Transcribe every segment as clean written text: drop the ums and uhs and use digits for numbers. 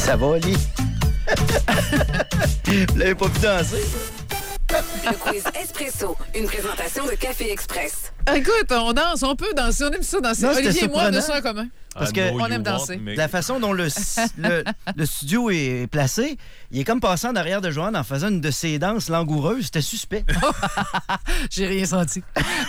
Ça va, Oli? Vous l'avez pas pu danser? Le quiz Espresso, une présentation de Café Express. Écoute, on danse, on peut danser, on aime ça danser. Non, c'était Olivier et moi, on a surprenant. ça en commun. Parce que on aime danser. la façon dont le studio est placé, il est comme passé en arrière de Joanne en faisant une de ses danses langoureuses. C'était suspect. J'ai rien senti.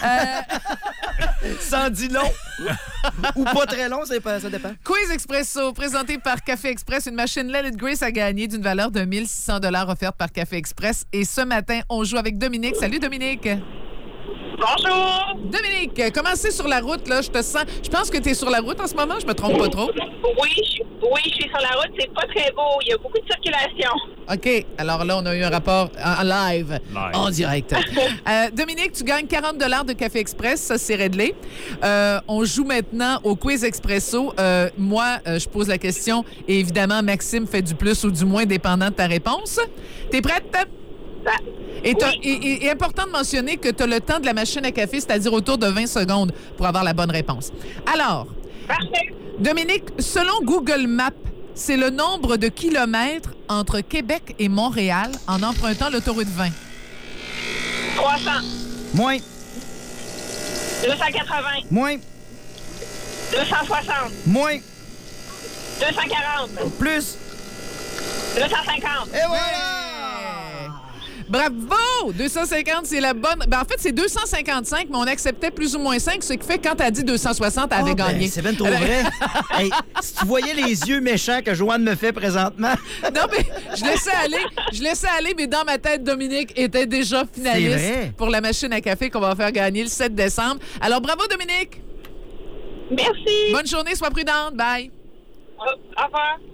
Sans dit long. Ou pas très long, ça dépend. Quiz Expresso, présenté par Café Express, une machine Let It Grace à gagner d'une valeur de 1 600 $ offerte par Café Express. Et ce matin, on joue avec Dominique. Salut, Dominique. Bonjour! Dominique, comment c'est sur la route, là? Je te sens. Je pense que tu es sur la route en ce moment, je me trompe pas trop. Oui, je suis sur la route. C'est pas très beau. Il y a beaucoup de circulation. OK. Alors là, on a eu un rapport en live. En direct. Dominique, tu gagnes 40 $ de Café Express. Ça, c'est réglé. On joue maintenant au Quiz Expresso. Moi, je pose la question et évidemment, Maxime fait du plus ou du moins dépendant de ta réponse. T'es prête? Et important de mentionner que tu as le temps de la machine à café, c'est-à-dire autour de 20 secondes pour avoir la bonne réponse. Alors, Parfait. Dominique, selon Google Maps, c'est le nombre de kilomètres entre Québec et Montréal en empruntant l'autoroute 20. 300. Moins, 280. moins, 260. moins, 240. plus. 250. Et voilà! Bravo! 250, c'est la bonne. Ben, en fait, c'est 255, mais on acceptait plus ou moins 5, ce qui fait que quand t'as dit 260, elle avait gagné. C'est bien trop vrai. Hey, si tu voyais les yeux méchants que Joanne me fait présentement. Non, mais je laissais aller, mais dans ma tête, Dominique était déjà finaliste pour la machine à café qu'on va faire gagner le 7 décembre. Alors, bravo, Dominique! Merci. Bonne journée, sois prudente. Bye! Au revoir.